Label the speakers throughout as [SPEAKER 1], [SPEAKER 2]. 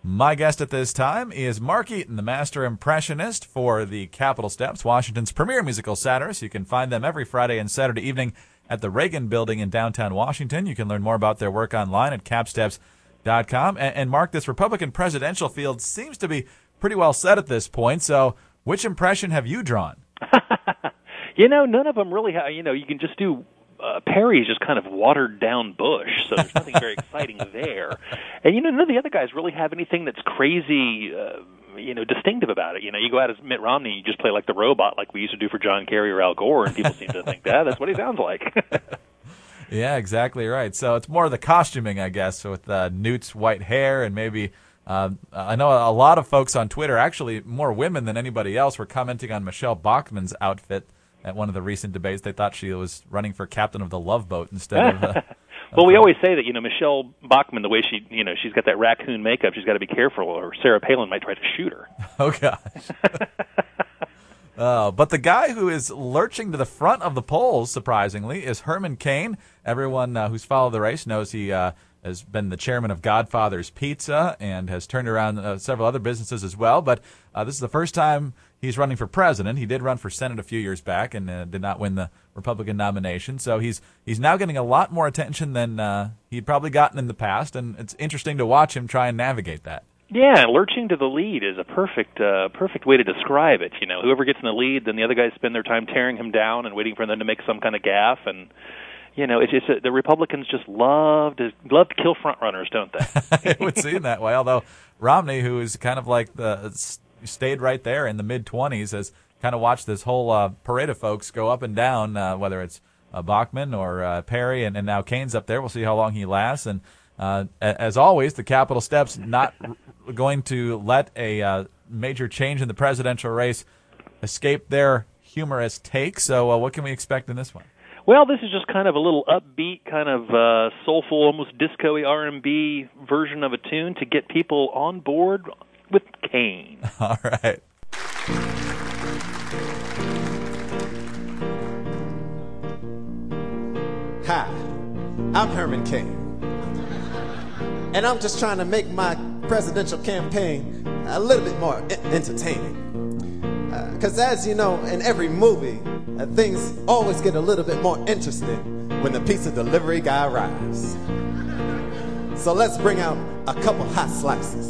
[SPEAKER 1] My guest at this time is Mark Eaton, the master impressionist for the Capitol Steps, Washington's premier musical satirist. You can find them every Friday and Saturday evening at the Reagan Building in downtown Washington. You can learn more about their work online at capsteps.com. And Mark, this Republican presidential field seems to be pretty well set at this point, so which impression have you drawn?
[SPEAKER 2] None of them really have. You can just do Perry's just kind of watered down Bush, so there's nothing very exciting there. And none of the other guys really have anything that's crazy, distinctive about it. You go out as Mitt Romney, you just play like the robot, like we used to do for John Kerry or Al Gore, and people seem to think that's what he sounds like.
[SPEAKER 1] Yeah, exactly right. So it's more the costuming, I guess, with Newt's white hair and maybe. I know a lot of folks on Twitter, actually more women than anybody else, were commenting on Michelle Bachmann's outfit at one of the recent debates. They thought she was running for captain of the Love Boat instead of...
[SPEAKER 2] Well, we always say that, Michelle Bachmann, the way she's got that raccoon makeup, she's got to be careful, or Sarah Palin might try to shoot her.
[SPEAKER 1] Oh, gosh. But the guy who is lurching to the front of the polls, surprisingly, is Herman Cain. Everyone who's followed the race knows he has been the chairman of Godfather's Pizza and has turned around several other businesses as well. But this is the first time he's running for president. He did run for Senate a few years back and did not win the Republican nomination. So he's now getting a lot more attention than he'd probably gotten in the past, and it's interesting to watch him try and navigate that.
[SPEAKER 2] Yeah, lurching to the lead is a perfect way to describe it. Whoever gets in the lead, then the other guys spend their time tearing him down and waiting for them to make some kind of gaffe. And it's just the Republicans just love to kill front runners, don't they?
[SPEAKER 1] It would seem that way. Although Romney, who is kind of like stayed right there in the mid-20s, has kind of watched this whole parade of folks go up and down, whether it's Bachmann or Perry, and now Cain's up there. We'll see how long he lasts. And as always, the Capitol Steps not going to let a major change in the presidential race escape their humorous take. So what can we expect in this one?
[SPEAKER 2] Well, this is just kind of a little upbeat, kind of soulful, almost disco-y R&B version of a tune to get people on board with Cain.
[SPEAKER 1] All right.
[SPEAKER 3] Hi, I'm Herman Cain. And I'm just trying to make my presidential campaign a little bit more entertaining. Because as you know, in every movie, things always get a little bit more interesting when the pizza delivery guy arrives. So let's bring out a couple hot slices.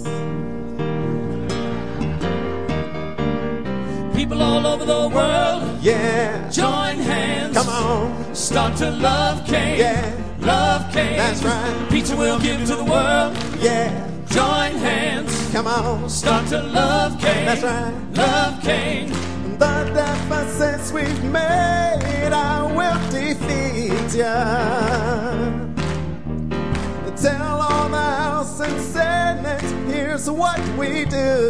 [SPEAKER 4] People all over the world,
[SPEAKER 3] yeah,
[SPEAKER 4] join hands,
[SPEAKER 3] come on,
[SPEAKER 4] start to love Cain,
[SPEAKER 3] yeah,
[SPEAKER 4] love Cain,
[SPEAKER 3] that's right,
[SPEAKER 4] pizza will give to the world,
[SPEAKER 3] yeah,
[SPEAKER 4] join hands,
[SPEAKER 3] come on,
[SPEAKER 4] start to love Cain,
[SPEAKER 3] that's right,
[SPEAKER 4] love Cain.
[SPEAKER 3] The deficits we've made, I will defeat ya. Tell all the House and Senate, here's what we do.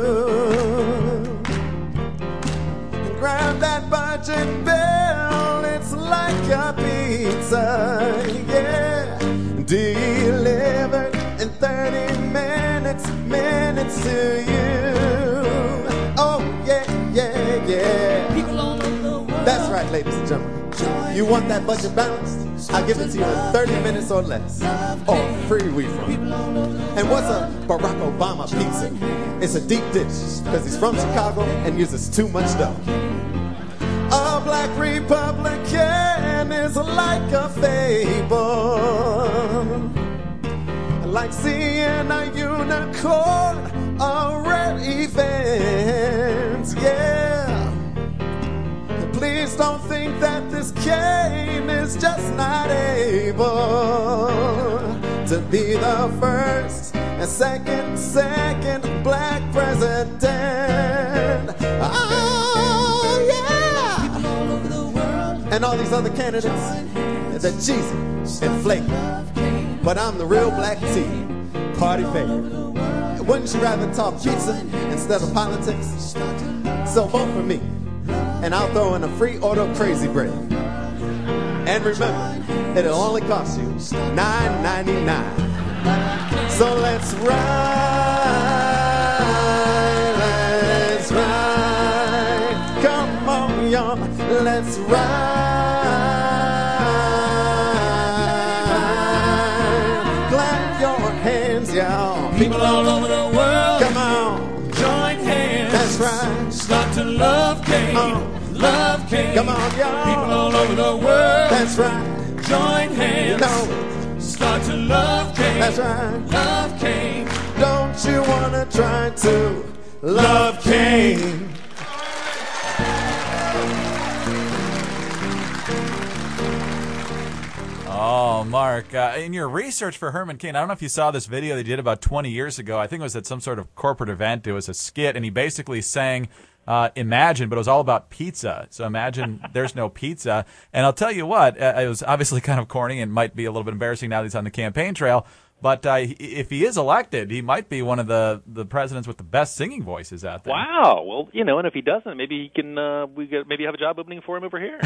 [SPEAKER 3] Grab that budget bill, it's like a pizza, yeah. Delivered in 30 minutes to you. Oh, yeah, yeah, yeah.
[SPEAKER 4] People all over the world.
[SPEAKER 3] That's right, ladies and gentlemen. You want that budget balanced? I'll give it to you in 30 minutes or less. Or free refund. And what's a Barack Obama pizza? It's a deep dish, because he's from Chicago and uses too much dough. A black Republican is like a fable, like seeing a unicorn, a rare event, yeah. Please don't think that this Cain is just not able to be the first and second black president. Oh, yeah!
[SPEAKER 4] People all over the world.
[SPEAKER 3] And all these other candidates, they're cheesy and flaky. But I'm the real black T, party favorite. Wouldn't you rather talk pizza instead of politics? So vote for me, and I'll throw in a free Ordo Crazy bread. And remember, it'll only cost you $9.99. So let's ride, come on, y'all, let's ride. Clap your hands, y'all. People all over the world,
[SPEAKER 4] come on, join hands.
[SPEAKER 3] That's right.
[SPEAKER 4] Start to love Cain. Love Cain.
[SPEAKER 3] Come on, y'all.
[SPEAKER 4] People all over the world,
[SPEAKER 3] That's right.
[SPEAKER 4] join hands.
[SPEAKER 3] No.
[SPEAKER 4] Start to love Cain.
[SPEAKER 3] That's right.
[SPEAKER 4] Love Cain.
[SPEAKER 3] Don't you wanna try to love Cain?
[SPEAKER 1] Oh, Mark, in your research for Herman Cain, I don't know if you saw this video they did about 20 years ago. I think it was at some sort of corporate event. It was a skit, and he basically sang Imagine, but it was all about pizza. So imagine there's no pizza. And I'll tell you what, it was obviously kind of corny and might be a little bit embarrassing now that he's on the campaign trail. But if he is elected, he might be one of the presidents with the best singing voices out there.
[SPEAKER 2] Wow. Well, and if he doesn't, maybe he can. Maybe have a job opening for him over here.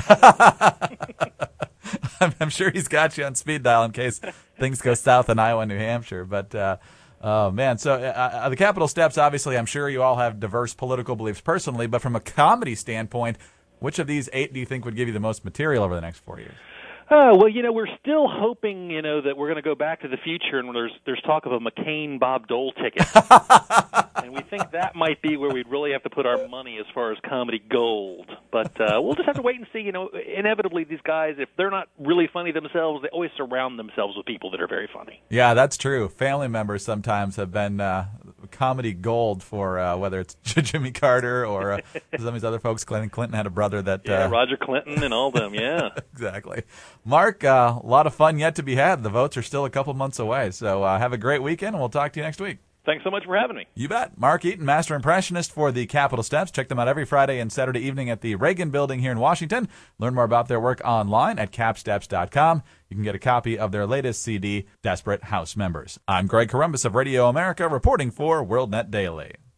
[SPEAKER 1] I'm sure he's got you on speed dial in case things go south in Iowa and New Hampshire. But, oh, man. So the Capitol steps, obviously, I'm sure you all have diverse political beliefs personally. But from a comedy standpoint, which of these 8 do you think would give you the most material over the next 4 years?
[SPEAKER 2] Well, we're still hoping, that we're going to go back to the future, and there's talk of a McCain-Bob Dole ticket. And we think that might be where we'd really have to put our money as far as comedy gold. But we'll just have to wait and see. Inevitably, these guys, if they're not really funny themselves, they always surround themselves with people that are very funny.
[SPEAKER 1] Yeah, that's true. Family members sometimes have been comedy gold for whether it's Jimmy Carter or some of these other folks. Clinton had a brother that...
[SPEAKER 2] Roger Clinton and all them, yeah.
[SPEAKER 1] Exactly. Mark, a lot of fun yet to be had. The votes are still a couple months away. So have a great weekend, and we'll talk to you next week.
[SPEAKER 2] Thanks so much for having me.
[SPEAKER 1] You bet. Mark Eaton, Master Impressionist for the Capitol Steps. Check them out every Friday and Saturday evening at the Reagan Building here in Washington. Learn more about their work online at capsteps.com. You can get a copy of their latest CD, Desperate House Members. I'm Greg Columbus of Radio America, reporting for WorldNet Daily.